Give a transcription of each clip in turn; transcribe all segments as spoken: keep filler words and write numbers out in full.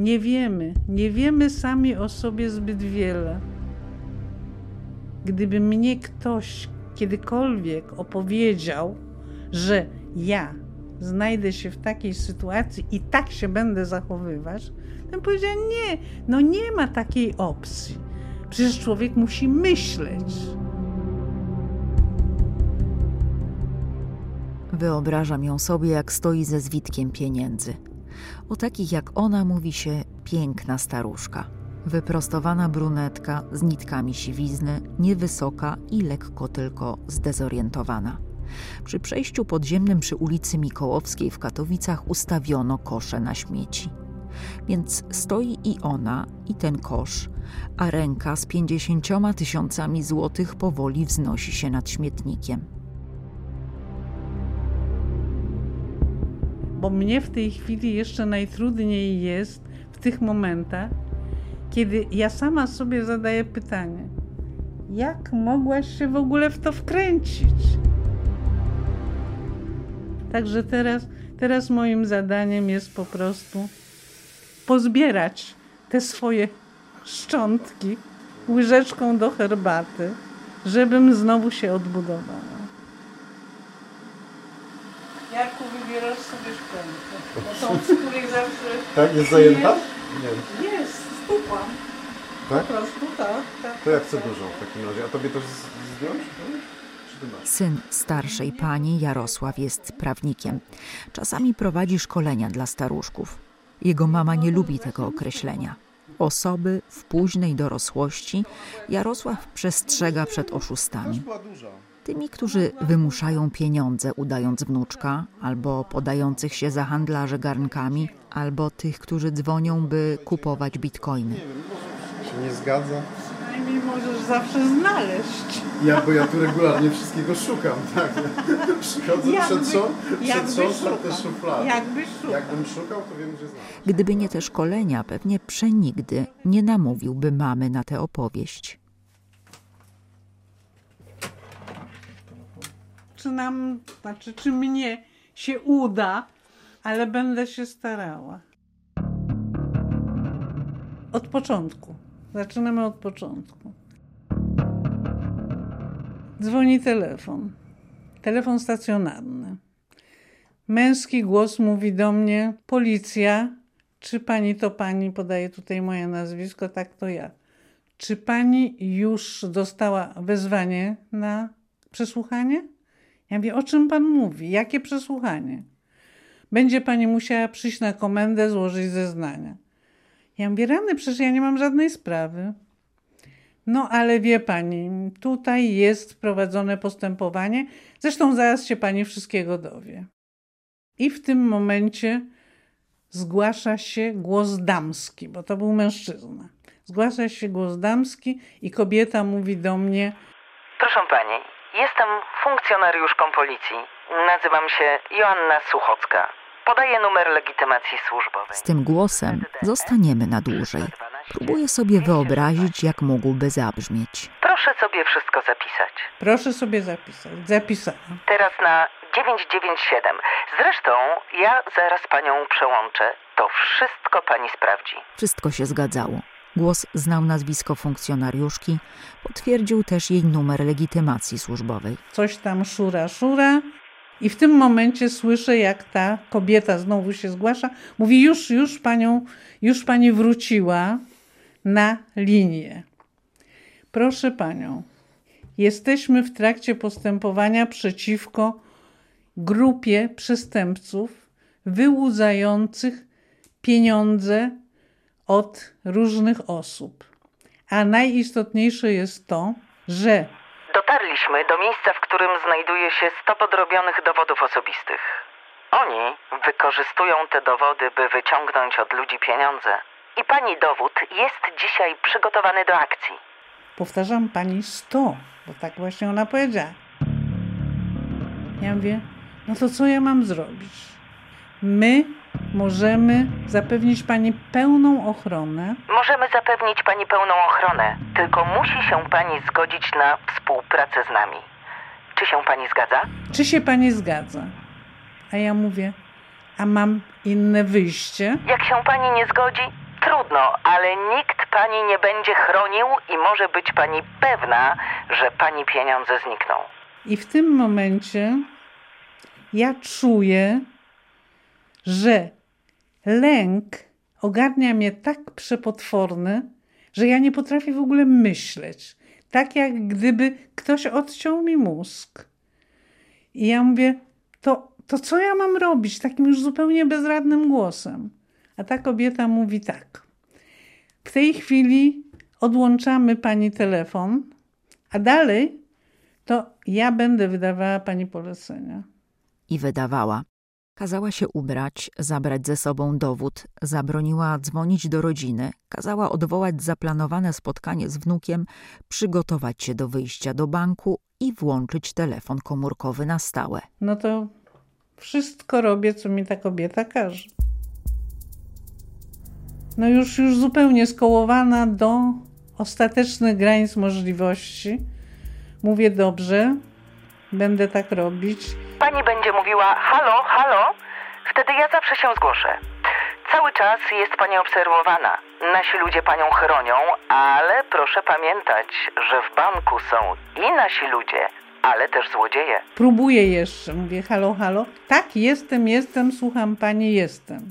Nie wiemy, nie wiemy sami o sobie zbyt wiele. Gdyby mnie ktoś kiedykolwiek opowiedział, że ja znajdę się w takiej sytuacji i tak się będę zachowywać, to bym powiedziała nie, no nie ma takiej opcji. Przecież człowiek musi myśleć. Wyobrażam ją sobie, jak stoi ze zwitkiem pieniędzy. O takich jak ona mówi się piękna staruszka. Wyprostowana brunetka z nitkami siwizny, niewysoka i lekko tylko zdezorientowana. Przy przejściu podziemnym przy ulicy Mikołowskiej w Katowicach ustawiono kosze na śmieci. Więc stoi i ona, i ten kosz, a ręka z pięćdziesięcioma tysiącami złotych powoli wznosi się nad śmietnikiem. Bo mnie w tej chwili jeszcze najtrudniej jest w tych momentach, kiedy ja sama sobie zadaję pytanie, jak mogłaś się w ogóle w to wkręcić? Także teraz, teraz moim zadaniem jest po prostu pozbierać te swoje szczątki łyżeczką do herbaty, żebym znowu się odbudowała. Jarku, wybierasz sobie szklankę, bo tą, z której zawsze... Tak? Jest zajęta? Nie. Jest, stupłam. Tak? Po prostu tak. tak to ja tak, chcę tak. dużą w takim razie. A tobie też z- zdjąć? Czy ty masz? Syn starszej pani, Jarosław, jest prawnikiem. Czasami prowadzi szkolenia dla staruszków. Jego mama nie lubi tego określenia. Osoby w późnej dorosłości Jarosław przestrzega przed oszustami. Była duża. Tymi, którzy wymuszają pieniądze, udając wnuczka, albo podających się za handlarzy garnkami, albo tych, którzy dzwonią, by kupować bitcoiny. Nie wiem, może się nie zgadza. Przynajmniej możesz zawsze znaleźć. Ja, bo ja tu regularnie wszystkiego szukam, tak. Przychodzę Jakby- przed są, jakby przetrząsam te szukał. szuflady. Jakbyś szukał. Jakbym szukał, to wiem, gdzie znaleźć. Gdyby nie te szkolenia, pewnie przenigdy nie namówiłby mamy na tę opowieść. Czy nam, znaczy, czy mnie się uda, ale będę się starała. Od początku. Zaczynamy od początku. Dzwoni telefon. Telefon stacjonarny. Męski głos mówi do mnie, policja, czy pani to pani, podaje tutaj moje nazwisko, tak to ja. Czy pani już dostała wezwanie na przesłuchanie? Ja mówię, o czym pan mówi? Jakie przesłuchanie? Będzie pani musiała przyjść na komendę, złożyć zeznania. Ja mówię, rany, przecież ja nie mam żadnej sprawy. No ale wie pani, tutaj jest prowadzone postępowanie, zresztą zaraz się pani wszystkiego dowie. I w tym momencie zgłasza się głos damski, bo to był mężczyzna. Zgłasza się głos damski i kobieta mówi do mnie, Proszę pani, jestem funkcjonariuszką policji. Nazywam się Joanna Suchocka. Podaję numer legitymacji służbowej. Z tym głosem zostaniemy na dłużej. Próbuję sobie wyobrazić, jak mógłby zabrzmieć. Proszę sobie wszystko zapisać. proszę sobie zapisać. Zapisałam. Teraz na dziewięć dziewięć siedem. Zresztą ja zaraz panią przełączę. To wszystko pani sprawdzi. Wszystko się zgadzało. Głos znał nazwisko funkcjonariuszki, potwierdził też jej numer legitymacji służbowej. Coś tam szura, szura. I w tym momencie słyszę, jak ta kobieta znowu się zgłasza. Mówi, już, już panią, już pani wróciła na linię. Proszę panią, jesteśmy w trakcie postępowania przeciwko grupie przestępców wyłudzających pieniądze od różnych osób. A najistotniejsze jest to, że Dotarliśmy do miejsca, w którym znajduje się sto podrobionych dowodów osobistych. Oni wykorzystują te dowody, by wyciągnąć od ludzi pieniądze. I pani dowód jest dzisiaj przygotowany do akcji. powtarzam pani sto, bo tak właśnie ona powiedziała. Ja mówię, no to co ja mam zrobić? My możemy zapewnić pani pełną ochronę. Możemy zapewnić pani pełną ochronę, tylko musi się pani zgodzić na współpracę z nami. Czy się pani zgadza? Czy się pani zgadza? A ja mówię, a mam inne wyjście? Jak się pani nie zgodzi, trudno, ale nikt pani nie będzie chronił i może być pani pewna, że pani pieniądze znikną. I w tym momencie ja czuję, że lęk ogarnia mnie tak przepotworny, że ja nie potrafię w ogóle myśleć. Tak jak gdyby ktoś odciął mi mózg. I ja mówię, to, to co ja mam robić? Takim już zupełnie bezradnym głosem. A ta kobieta mówi tak. W tej chwili odłączamy pani telefon, a dalej to ja będę wydawała pani polecenia. I wydawała. Kazała się ubrać, zabrać ze sobą dowód, zabroniła dzwonić do rodziny, kazała odwołać zaplanowane spotkanie z wnukiem, przygotować się do wyjścia do banku i włączyć telefon komórkowy na stałe. No to wszystko robię, co mi ta kobieta każe. No już, już zupełnie skołowana do ostatecznych granic możliwości. Mówię, dobrze, będę tak robić. Pani będzie mówiła halo, halo, wtedy ja zawsze się zgłoszę. Cały czas jest pani obserwowana. Nasi ludzie panią chronią, ale proszę pamiętać, że w banku są i nasi ludzie, ale też złodzieje. Próbuję jeszcze, mówię halo, halo. Tak, jestem, jestem, słucham pani, jestem.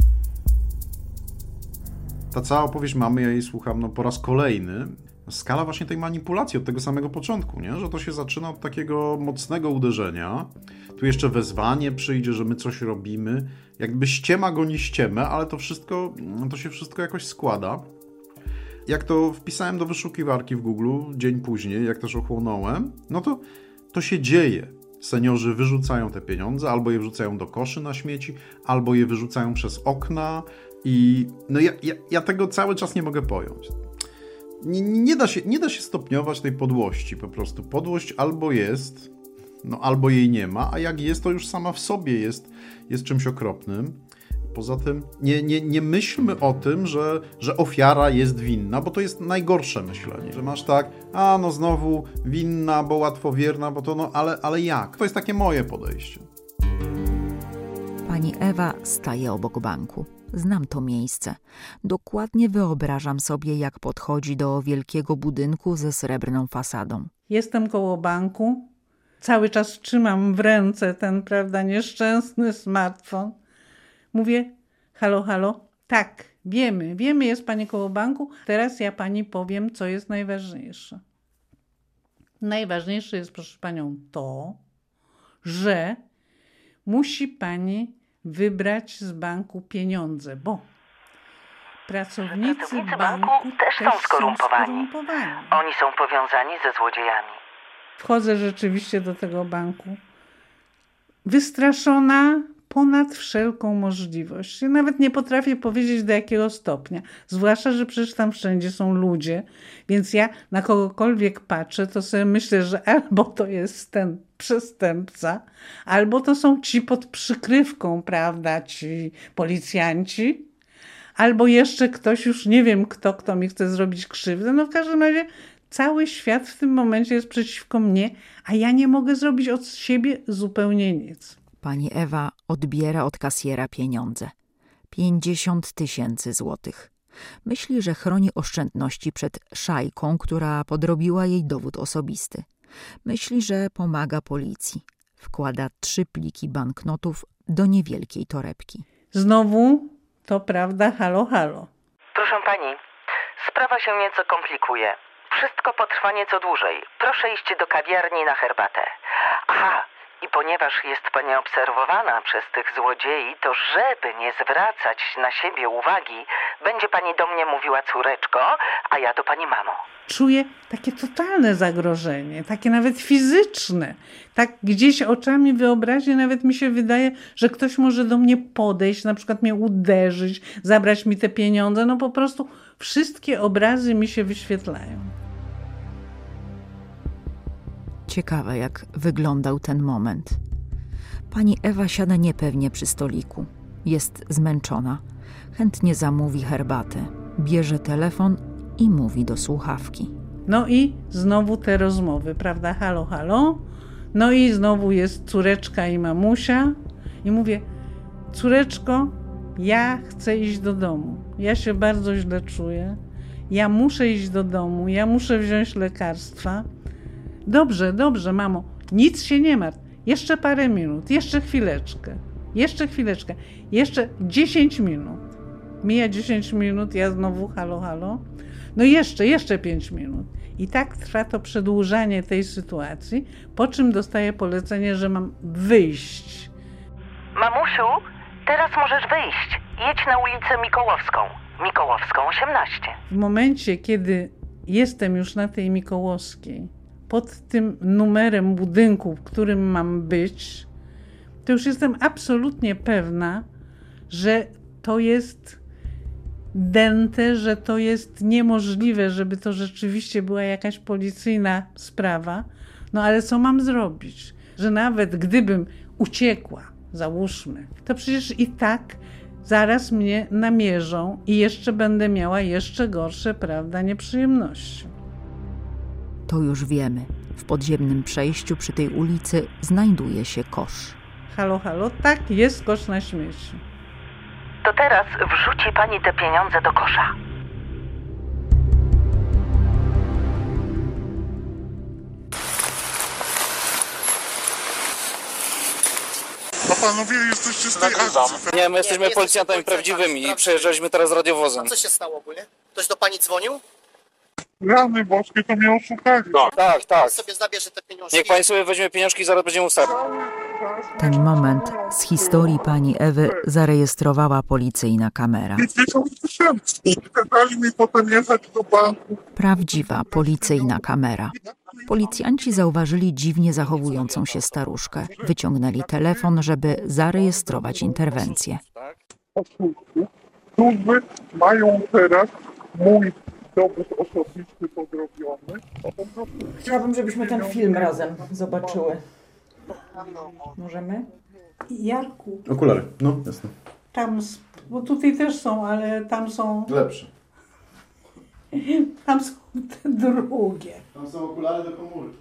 Ta cała opowieść mamy, ja jej słucham no, po raz kolejny. Skala właśnie tej manipulacji od tego samego początku, nie? Że to się zaczyna od takiego mocnego uderzenia. Tu jeszcze wezwanie przyjdzie, że my coś robimy. Jakby ściema goni ściemę, ale to wszystko, to się wszystko jakoś składa. Jak to wpisałem do wyszukiwarki w Google dzień później, jak też ochłonąłem, no to to się dzieje. Seniorzy wyrzucają te pieniądze, albo je wrzucają do koszy na śmieci, albo je wyrzucają przez okna i no ja, ja, ja tego cały czas nie mogę pojąć. Nie, nie, da się, nie da się stopniować tej podłości po prostu. Podłość albo jest, no albo jej nie ma, a jak jest, to już sama w sobie jest, jest czymś okropnym. Poza tym nie, nie, nie myślmy o tym, że, że ofiara jest winna, bo to jest najgorsze myślenie, że masz tak, a no znowu winna, bo łatwowierna, bo to no, ale, ale jak? To jest takie moje podejście. Pani Ewa staje obok banku. Znam to miejsce. Dokładnie wyobrażam sobie, jak podchodzi do wielkiego budynku ze srebrną fasadą. Jestem koło banku. Cały czas trzymam w ręce ten, prawda, nieszczęsny smartfon. Mówię, halo, halo. Tak, wiemy, wiemy, jest pani koło banku. Teraz ja pani powiem, co jest najważniejsze. Najważniejsze jest, proszę panią, to, że musi pani wybrać z banku pieniądze, bo pracownicy, Pracownicy banku, banku też, też są skorumpowani. są skorumpowani. Oni są powiązani ze złodziejami. Wchodzę rzeczywiście do tego banku. Wystraszona ponad wszelką możliwość. Ja nawet nie potrafię powiedzieć, do jakiego stopnia. Zwłaszcza, że przecież tam wszędzie są ludzie, więc ja na kogokolwiek patrzę, to sobie myślę, że albo to jest ten przestępca, albo to są ci pod przykrywką, prawda, ci policjanci, albo jeszcze ktoś, już nie wiem kto, kto mi chce zrobić krzywdę. No w każdym razie cały świat w tym momencie jest przeciwko mnie, a ja nie mogę zrobić od siebie zupełnie nic. Pani Ewa odbiera od kasjera pieniądze. pięćdziesiąt tysięcy złotych. Myśli, że chroni oszczędności przed szajką, która podrobiła jej dowód osobisty. Myśli, że pomaga policji. Wkłada trzy pliki banknotów do niewielkiej torebki. Znowu to prawda, halo, halo. Proszę pani, sprawa się nieco komplikuje. Wszystko potrwa nieco dłużej. Proszę iść do kawiarni na herbatę. Aha, i ponieważ jest pani obserwowana przez tych złodziei, to żeby nie zwracać na siebie uwagi, będzie pani do mnie mówiła córeczko, a ja do pani mamo. Czuję takie totalne zagrożenie, takie nawet fizyczne. Tak gdzieś oczami wyobraźni nawet mi się wydaje, że ktoś może do mnie podejść, na przykład mnie uderzyć, zabrać mi te pieniądze. No po prostu wszystkie obrazy mi się wyświetlają. Ciekawe, jak wyglądał ten moment. Pani Ewa siada niepewnie przy stoliku. Jest zmęczona. Chętnie zamówi herbatę. Bierze telefon i mówi do słuchawki. No i znowu te rozmowy, prawda? Halo, halo. No i znowu jest córeczka i mamusia. I mówię, córeczko, Ja chcę iść do domu. Ja się bardzo źle czuję. Ja muszę iść do domu. Ja muszę wziąć lekarstwa. Dobrze, dobrze, mamo. Nic się nie martw. Jeszcze parę minut. Jeszcze chwileczkę. Jeszcze chwileczkę. Jeszcze dziesięć minut. Mija dziesięć minut. Ja znowu halo, halo. No jeszcze, jeszcze pięć minut. I tak trwa to przedłużanie tej sytuacji, po czym dostaję polecenie, że mam wyjść. Mamusiu, teraz możesz wyjść. Jedź na ulicę Mikołowską. Mikołowską osiemnaście. W momencie, kiedy jestem już na tej Mikołowskiej, pod tym numerem budynku, w którym mam być, to już jestem absolutnie pewna, że to jest dęte, że to jest niemożliwe, żeby to rzeczywiście była jakaś policyjna sprawa. No ale co mam zrobić? Że nawet gdybym uciekła, załóżmy, to przecież i tak zaraz mnie namierzą i jeszcze będę miała jeszcze gorsze, prawda, nieprzyjemności. To już wiemy. W podziemnym przejściu przy tej ulicy znajduje się kosz. Halo, halo, tak, jest kosz na śmieci. To teraz wrzuci pani te pieniądze do kosza. A panowie jesteście z tej akcji. Nie, my jesteśmy nie policjantami jesteśmy prawdziwymi policjantami i przejeżdżaliśmy teraz radiowozem. A co się stało ogólnie? Ktoś do pani dzwonił? Rany boskie, to mnie oszukali. Tak, tak. Sobie zabierze te pieniążki. Niech pani sobie weźmie pieniążki i zaraz będziemy ustawiać. Ten moment z historii pani Ewy zarejestrowała policyjna kamera. pięćdziesiąt tysięcy. Kazali mi potem jechać do banku. Prawdziwa policyjna kamera. Policjanci zauważyli dziwnie zachowującą się staruszkę. Wyciągnęli telefon, żeby zarejestrować interwencję. Służby mają teraz mój dowód osobisty podrobiony. Chciałabym, żebyśmy ten film razem zobaczyły. Możemy? Jarku, Okulary, no jasne. tam, bo tutaj też są, ale tam są, Lepsze. tam są te drugie. Tam są okulary do komórki.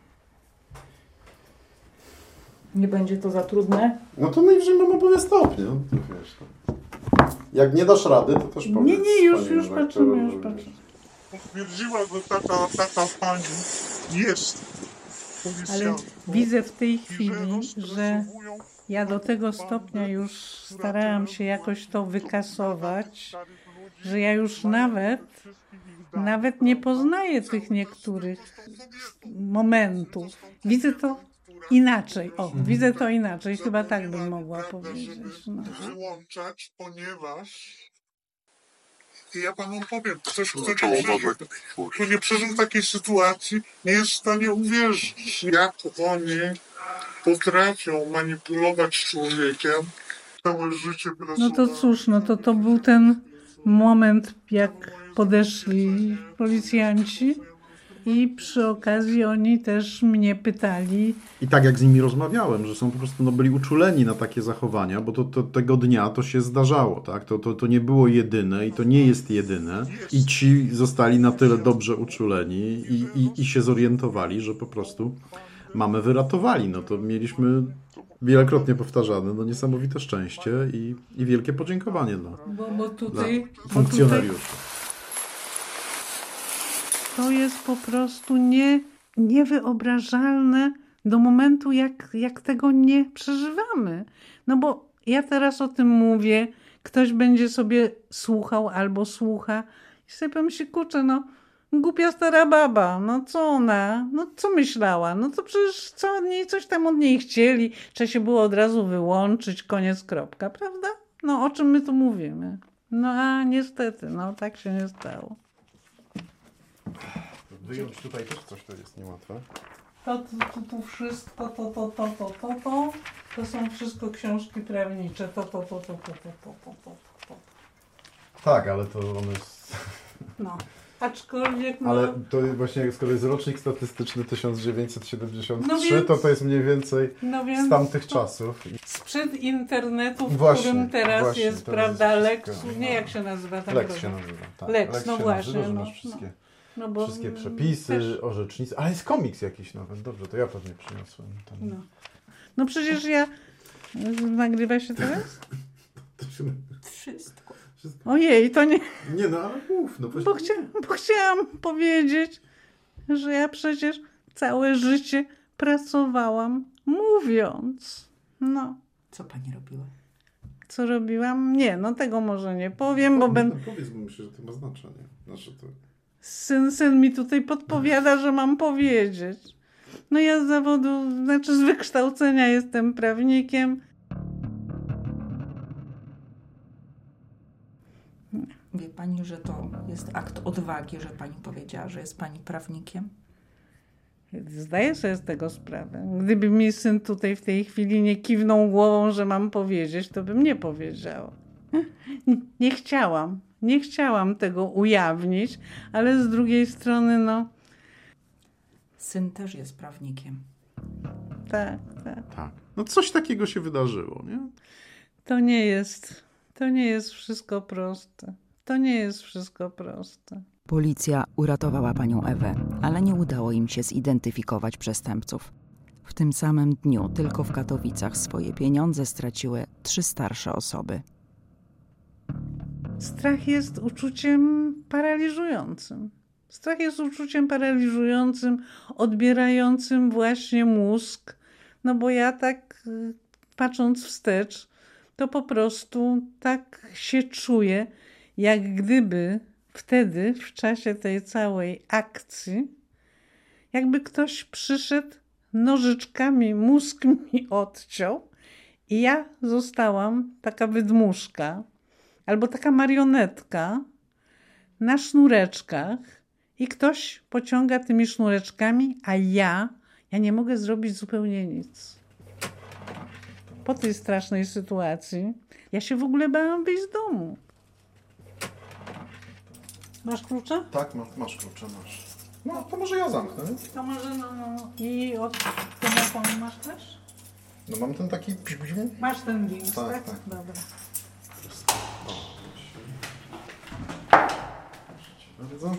Nie będzie to za trudne? No to najwyżej mam oboje stopnie. No, to wiesz, to... Jak nie dasz rady, to też powiedz. Nie, nie, już, panie już redaktorze, patrzymy, już że- patrzymy. Stwierdziła, że taka, taka pani jest Ale policjantką. widzę w tej I że chwili, że rozpracowują ja do tego stopnia już starałam się jakoś to wykasować, że ja już nawet, nawet nie poznaję tych niektórych momentów. Widzę to inaczej. O, widzę to inaczej. Chyba tak bym mogła powiedzieć. No. wyłączać, ponieważ i ja panu powiem, ktoś, kto nie przeżył, kto nie przeżył takiej sytuacji, nie jest w stanie uwierzyć, jak oni potrafią manipulować człowiekiem całe życie. No to cóż, no to to był ten moment, jak podeszli policjanci i przy okazji oni też mnie pytali. I tak jak z nimi rozmawiałem, że są po prostu no, byli uczuleni na takie zachowania, bo to, to tego dnia to się zdarzało, tak? To, to, to nie było jedyne i to nie jest jedyne. I ci zostali na tyle dobrze uczuleni i, i, i się zorientowali, że po prostu mamę wyratowali. No to mieliśmy wielokrotnie powtarzane, no niesamowite szczęście i, i wielkie podziękowanie dla, Bo, bo dla tutaj, bo tutaj funkcjonariuszy. to jest po prostu nie, niewyobrażalne do momentu, jak, jak tego nie przeżywamy. No bo ja teraz o tym mówię, ktoś będzie sobie słuchał albo słucha i sobie pomyśli, kurczę, no głupia stara baba, no co ona, no co myślała, no to przecież co od niej, coś tam od niej chcieli, trzeba się było od razu wyłączyć, koniec, kropka, prawda? No o czym my tu mówimy? No a niestety, no tak się nie stało. Wyjąć tutaj też coś, to jest niełatwe. To, to, to, to wszystko, to, to, to, to, to, to, to są wszystko książki prawnicze, to, to, to, to, to, to, to, to, to, to. Tak, ale to one jest... No, aczkolwiek, no, Ale to właśnie, skoro jest rocznik statystyczny tysiąc dziewięćset siedemdziesiąt trzy, No więc- to to jest mniej więcej no więc z tamtych czasów. sprzed internetu, w Właśnie, którym teraz właśnie, jest, teraz prawda, jest Lex, wszystko, nie no. jak się nazywa ten Lex się program? nazywa. Tak. Lex, no się właśnie, nazywa, że no, masz no. wszystkie, No bo wszystkie mm, przepisy, też, orzecznice, ale jest komiks jakiś nawet, dobrze, to ja pewnie przyniosłem. Ten... no. no przecież ja, nagrywa się teraz? To się... Wszystko. Ojej, to nie... Nie no, ale mów. No, Bo, chcia, bo chciałam powiedzieć, że ja przecież całe życie pracowałam mówiąc. No. Co pani robiła? Co robiłam? Nie, no tego może nie powiem, bo no, będę... Powiedz, bo myślę, że to ma znaczenie. Znaczy to... Syn, syn mi tutaj podpowiada, że mam powiedzieć. No ja z zawodu, znaczy z wykształcenia jestem prawnikiem. Wie pani, że to jest akt odwagi, że pani powiedziała, że jest pani prawnikiem? Zdaję sobie z tego sprawę. Gdyby mi syn tutaj w tej chwili nie kiwnął głową, że mam powiedzieć, to bym nie powiedziała. Nie chciałam. Nie chciałam tego ujawnić, ale z drugiej strony, no... Syn też jest prawnikiem. Tak, tak. Tak. No coś takiego się wydarzyło, nie? To nie jest, to nie jest wszystko proste. To nie jest wszystko proste. Policja uratowała panią Ewę, ale nie udało im się zidentyfikować przestępców. W tym samym dniu tylko w Katowicach swoje pieniądze straciły trzy starsze osoby. Strach jest uczuciem paraliżującym. Strach jest uczuciem paraliżującym, odbierającym właśnie mózg. No bo ja tak patrząc wstecz, to po prostu tak się czuję, jak gdyby wtedy, w czasie tej całej akcji, jakby ktoś przyszedł, nożyczkami mózg mi odciął i ja zostałam taka wydmuszka albo taka marionetka na sznureczkach i ktoś pociąga tymi sznureczkami, a ja, ja nie mogę zrobić zupełnie nic. Po tej strasznej sytuacji ja się w ogóle bałam wyjść z domu. Masz klucze? Tak, masz, masz klucze, masz. No, to może ja zamknę. To może no, no. I od telefonu masz też? No mam ten taki... Masz ten link, Tak, tak? tak. Dobra. Bardzo.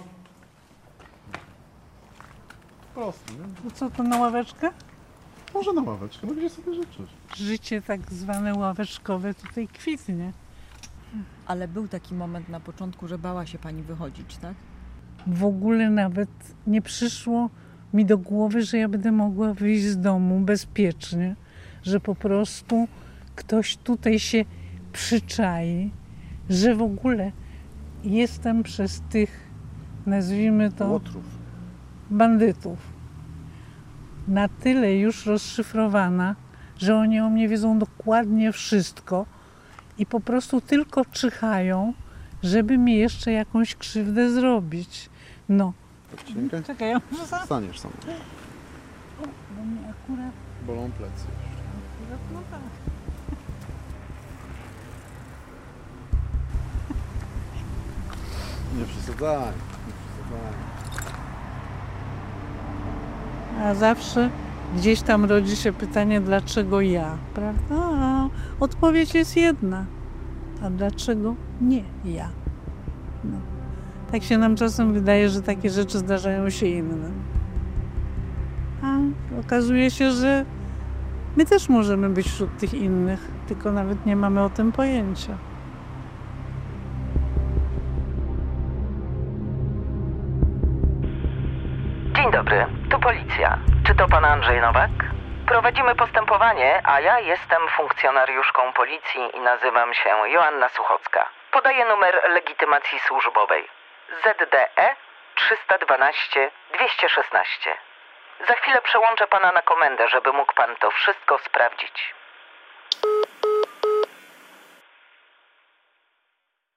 Proste, nie? To co, to na ławeczkę? Może na ławeczkę, no gdzie sobie życzysz. Życie tak zwane ławeczkowe tutaj kwitnie. Ale był taki moment na początku, że bała się pani wychodzić, tak? W ogóle nawet nie przyszło mi do głowy, że ja będę mogła wyjść z domu bezpiecznie, że po prostu ktoś tutaj się przyczai, że w ogóle jestem przez tych, nazwijmy to, Łotrów. bandytów na tyle już rozszyfrowana, że oni o mnie wiedzą dokładnie wszystko i po prostu tylko czyhają, żeby mi jeszcze jakąś krzywdę zrobić. No. Cienkę? Czekaj, ja muszę sam... Staniesz sam. O, bo mnie akurat... Bolą plecy jeszcze. akurat no tak. Nie przesadzaj, nie przesadzaj. A zawsze gdzieś tam rodzi się pytanie, dlaczego ja, prawda? A odpowiedź jest jedna. A dlaczego nie ja? No. Tak się nam czasem wydaje, że takie rzeczy zdarzają się innym. A okazuje się, że my też możemy być wśród tych innych, tylko nawet nie mamy o tym pojęcia. Dzień dobry, tu policja. Czy to pan Andrzej Nowak? Prowadzimy postępowanie, a ja jestem funkcjonariuszką policji i nazywam się Joanna Suchocka. Podaję numer legitymacji służbowej Z D E trzysta dwanaście dwieście szesnaście. Za chwilę przełączę pana na komendę, żeby mógł pan to wszystko sprawdzić.